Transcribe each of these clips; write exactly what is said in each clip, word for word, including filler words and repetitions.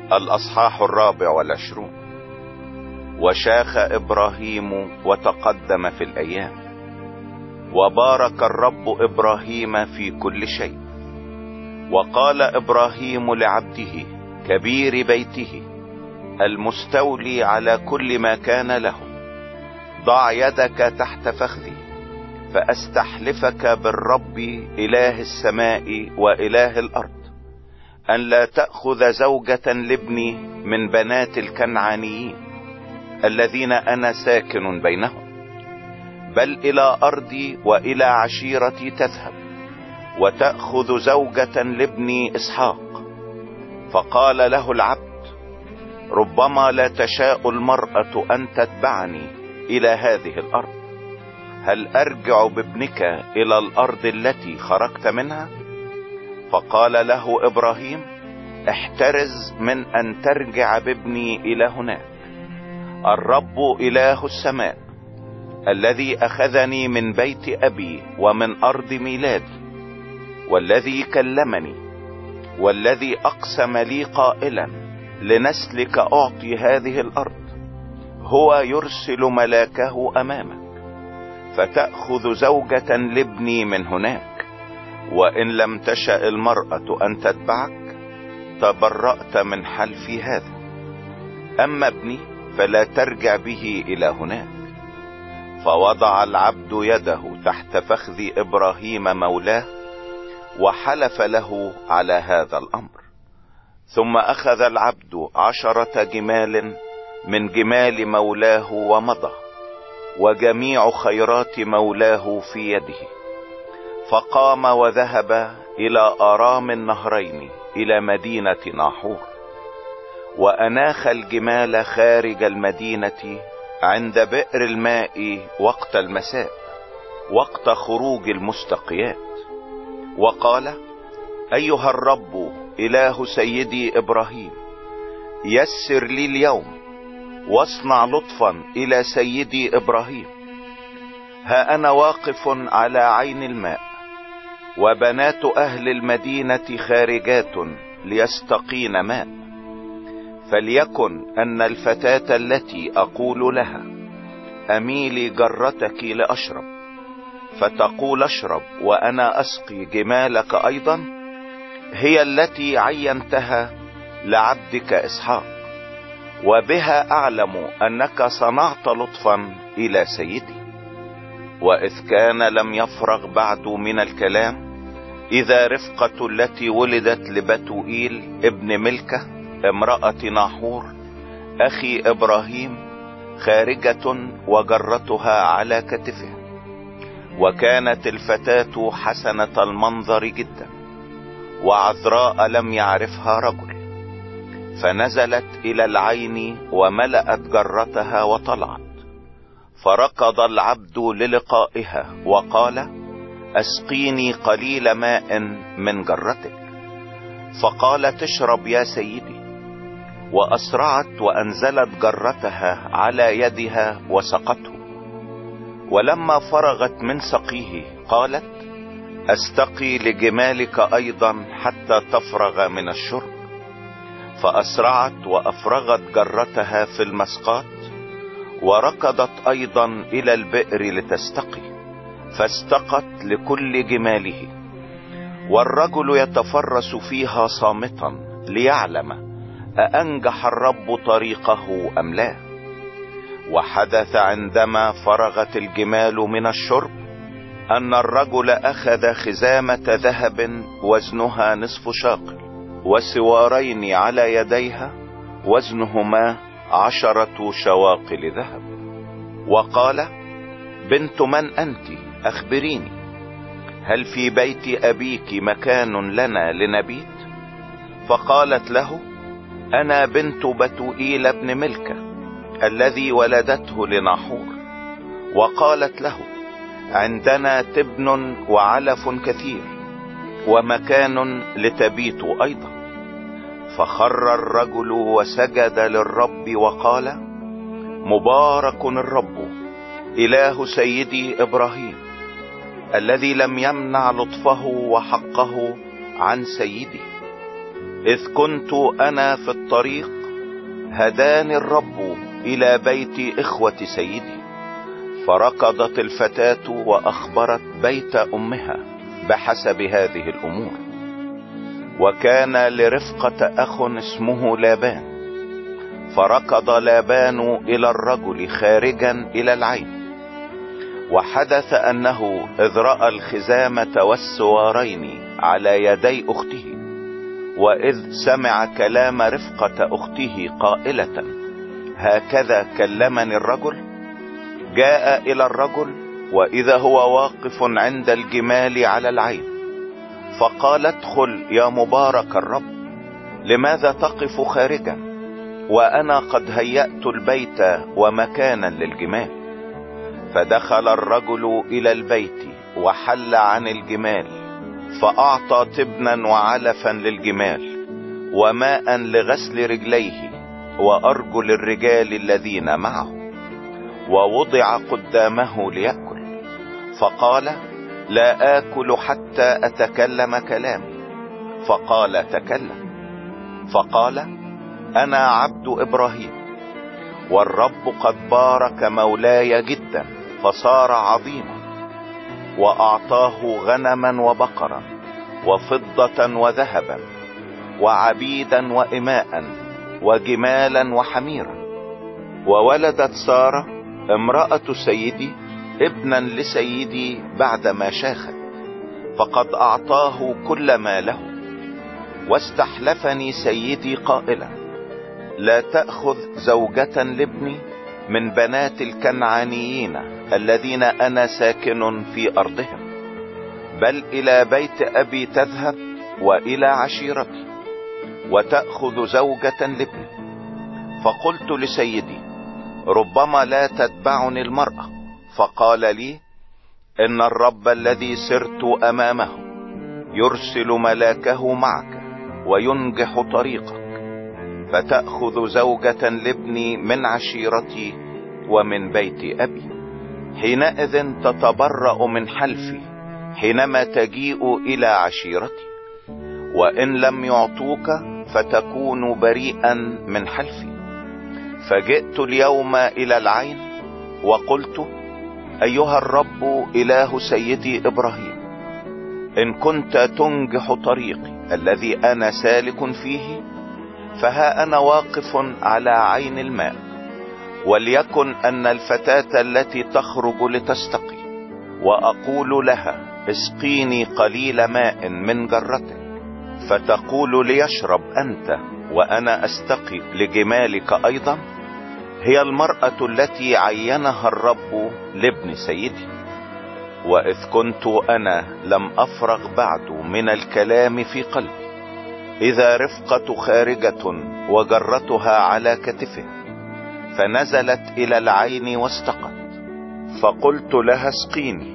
الأصحاح الرابع والعشرون. وشاخ إبراهيم وتقدم في الأيام، وبارك الرب إبراهيم في كل شيء. وقال إبراهيم لعبده كبير بيته المستولي على كل ما كان له: ضع يدك تحت فخذي، فأستحلفك بالرب إله السماء وإله الأرض أن لا تأخذ زوجة لابني من بنات الكنعانيين الذين أنا ساكن بينهم، بل إلى أرضي وإلى عشيرتي تذهب وتأخذ زوجة لابني إسحاق. فقال له العبد: ربما لا تشاء المرأة أن تتبعني إلى هذه الأرض، هل أرجع بابنك إلى الأرض التي خرجت منها؟ فقال له إبراهيم: احترز من أن ترجع بابني إلى هناك. الرب إله السماء الذي أخذني من بيت أبي ومن أرض ميلادي، والذي كلمني، والذي أقسم لي قائلا: لنسلك أعطي هذه الأرض، هو يرسل ملاكه أمامك فتأخذ زوجة لابني من هناك، وإن لم تشأ المرأة أن تتبعك تبرأت من حلفي هذا. أما ابني فلا ترجع به إلى هناك. فوضع العبد يده تحت فخذ إبراهيم مولاه وحلف له على هذا الأمر. ثم أخذ العبد عشرة جمال من جمال مولاه ومضى، وجميع خيرات مولاه في يده، فقام وذهب إلى آرام النهرين إلى مدينة ناحور. وأناخ الجمال خارج المدينة عند بئر الماء وقت المساء، وقت خروج المستقيات، وقال: أيها الرب إله سيدي إبراهيم، يسر لي اليوم واصنع لطفا إلى سيدي إبراهيم. ها أنا واقف على عين الماء، وبنات أهل المدينة خارجات ليستقين ماء، فليكن أن الفتاة التي أقول لها: أميلي جرتك لأشرب، فتقول: أشرب وأنا أسقي جمالك أيضا، هي التي عينتها لعبدك إسحاق، وبها أعلم أنك صنعت لطفا إلى سيدي. وإذ كان لم يفرغ بعد من الكلام، إذا رفقة التي ولدت لبتوئيل ابن ملكة امرأة ناحور أخي إبراهيم خارجة وجرتها على كتفها، وكانت الفتاة حسنة المنظر جدا، وعذراء لم يعرفها رجل، فنزلت إلى العين وملأت جرتها وطلعت. فركض العبد للقائها وقال: أسقيني قليل ماء من جرتك. فقالت: اشرب يا سيدي. وأسرعت وأنزلت جرتها على يدها وسقته. ولما فرغت من سقيه قالت: أستقي لجمالك أيضا حتى تفرغ من الشرب. فأسرعت وأفرغت جرتها في المسقات، وركضت أيضا إلى البئر لتستقي، فاستقت لكل جماله. والرجل يتفرس فيها صامتا ليعلم أأنجح الرب طريقه أم لا. وحدث عندما فرغت الجمال من الشرب أن الرجل أخذ خزامة ذهب وزنها نصف شاقل، وسوارين على يديها وزنهما عشرة شواقل ذهب، وقال: بنت من أنت؟ أخبريني، هل في بيت أبيك مكان لنا لنبيت؟ فقالت له: أنا بنت بتوئيل ابن ملكة الذي ولدته لناحور. وقالت له: عندنا تبن وعلف كثير، ومكان لتبيت أيضا. فخر الرجل وسجد للرب وقال: مبارك الرب إله سيدي إبراهيم، الذي لم يمنع لطفه وحقه عن سيدي، إذ كنت أنا في الطريق هداني الرب إلى بيت إخوة سيدي، فركضت الفتاة وأخبرت بيت أمها بحسب هذه الأمور. وكان لرفقة أخ اسمه لابان، فركض لابان إلى الرجل خارجا إلى العين. وحدث أنه إذ رأى الخزامة والسوارين على يدي أخته، وإذ سمع كلام رفقة أخته قائلة هكذا كلمني الرجل، جاء إلى الرجل وإذا هو واقف عند الجمال على العين، فقال ادخل يا مبارك الرب، لماذا تقف خارجا وأنا قد هيأت البيت ومكانا للجمال؟ فدخل الرجل إلى البيت وحل عن الجمال، فأعطى تبنا وعلفا للجمال وماء لغسل رجليه وأرجل الرجال الذين معه، ووضع قدامه ليأكل. فقال لا آكل حتى أتكلم كلامي، فقال تكلم. فقال أنا عبد إبراهيم، والرب قد بارك مولاي جدا فصار عظيما، وأعطاه غنما وبقرا وفضة وذهبا وعبيدا وإماء وجمالا وحميرا. وولدت سارة امرأة سيدي ابنا لسيدي بعدما شاخت، فقد أعطاه كل ما له. واستحلفني سيدي قائلا لا تأخذ زوجة لابني من بنات الكنعانيين الذين أنا ساكن في أرضهم، بل إلى بيت أبي تذهب وإلى عشيرتي وتأخذ زوجة لابني. فقلت لسيدي ربما لا تتبعني المرأة، فقال لي إن الرب الذي سرت أمامه يرسل ملاكه معك وينجح طريقك، فتأخذ زوجة لابني من عشيرتي ومن بيت أبي. حينئذ تتبرأ من حلفي حينما تجيء إلى عشيرتي، وإن لم يعطوك فتكون بريئا من حلفي. فجئت اليوم إلى العين وقلت أيها الرب إله سيدي إبراهيم، إن كنت تنجح طريقي الذي أنا سالك فيه، فها أنا واقف على عين الماء، وليكن أن الفتاة التي تخرج لتستقي وأقول لها اسقيني قليل ماء من جرتك، فتقول ليشرب أنت وأنا أستقي لجمالك أيضا، هي المرأة التي عينها الرب لابن سيدي. وإذ كنت أنا لم أفرغ بعد من الكلام في قلبي، إذا رفقة خارجة وجرتها على كتفه، فنزلت إلى العين واستقت، فقلت لها اسقيني،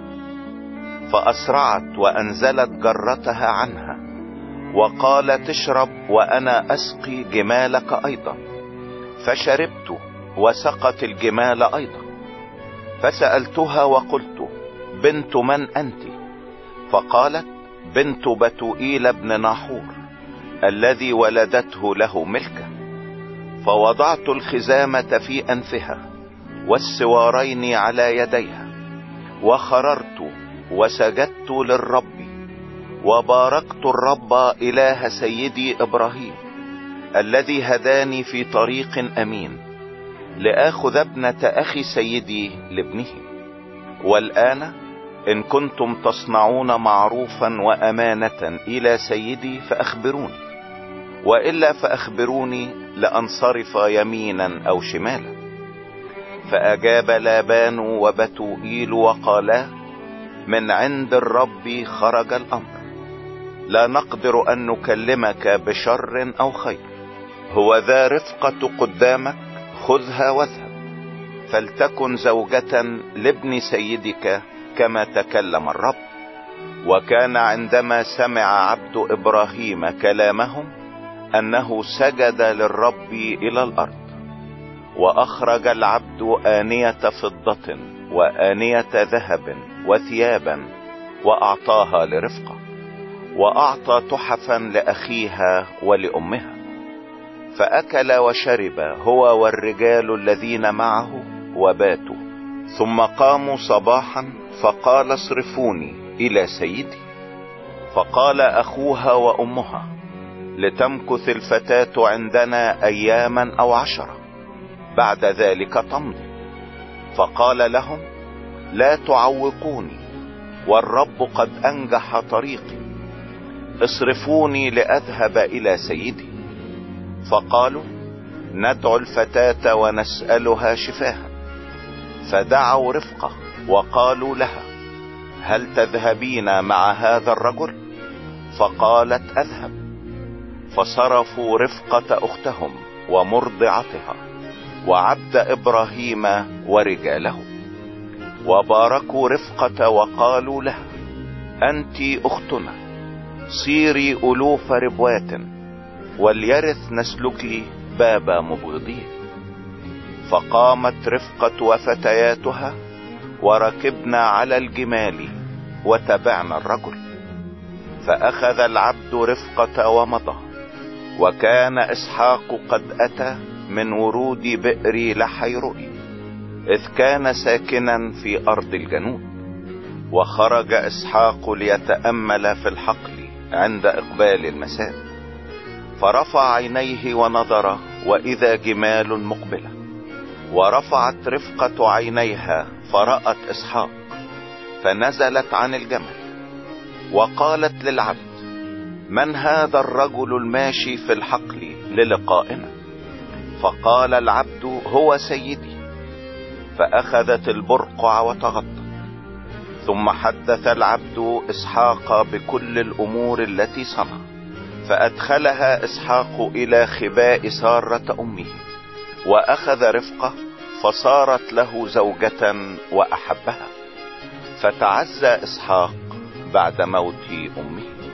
فأسرعت وأنزلت جرتها عنها وقالت اشرب وأنا أسقي جمالك أيضا، فشربت وسقت الجمال أيضا. فسألتها وقلت بنت من أنت؟ فقالت بنت بتوئيل بن ناحور الذي ولدته له ملكة. فوضعت الخزامة في أنفها والسوارين على يديها، وخررت وسجدت للرب، وباركت الرب إله سيدي إبراهيم الذي هداني في طريق أمين لآخذ ابنة أخي سيدي لابنه. والآن إن كنتم تصنعون معروفا وأمانة إلى سيدي فأخبروني، وإلا فأخبروني لأنصرف يمينا أو شمالا. فأجاب لابان وبتوئيل وقالا من عند الرب خرج الأمر، لا نقدر أن نكلمك بشر أو خير. هو ذا رفقة قدامك، خذها واذهب، فلتكن زوجة لابن سيدك كما تكلم الرب. وكان عندما سمع عبد إبراهيم كلامهم أنه سجد للرب إلى الأرض. وأخرج العبد آنية فضة وآنية ذهب وثيابا وأعطاها لرفقة، واعطى تحفا لاخيها ولامها، فاكل وشرب هو والرجال الذين معه وباتوا. ثم قاموا صباحا فقال اصرفوني الى سيدي. فقال اخوها وامها لتمكث الفتاة عندنا اياما او عشرة، بعد ذلك تمضي. فقال لهم لا تعوقوني، والرب قد انجح طريقي، اصرفوني لاذهب الى سيدي. فقالوا ندعو الفتاة ونسألها شفاها. فدعوا رفقة وقالوا لها هل تذهبين مع هذا الرجل؟ فقالت اذهب. فصرفوا رفقة اختهم ومرضعتها وعبد ابراهيم ورجاله، وباركوا رفقة وقالوا لها انت اختنا، صيري الوف ربوات، وليرث نسلك باب مبغضيه. فقامت رفقة وفتياتها وركبنا على الجمال وتبعنا الرجل. فاخذ العبد رفقة ومضى، وكان اسحاق قد اتى من ورود بئر لحيرؤي، اذ كان ساكنا في ارض الجنوب. وخرج اسحاق ليتأمل في الحقل عند اقبال المساء، فرفع عينيه ونظر واذا جمال مقبلة، ورفعت رفقة عينيها فرأت اسحاق، فنزلت عن الجمل وقالت للعبد من هذا الرجل الماشي في الحقل للقائنا؟ فقال العبد هو سيدي. فاخذت البرقع وتغطت. ثم حدث العبد اسحاق بكل الامور التي صنع، فادخلها اسحاق الى خباء سارة امه، واخذ رفقة فصارت له زوجة واحبها. فتعزى اسحاق بعد موت امه.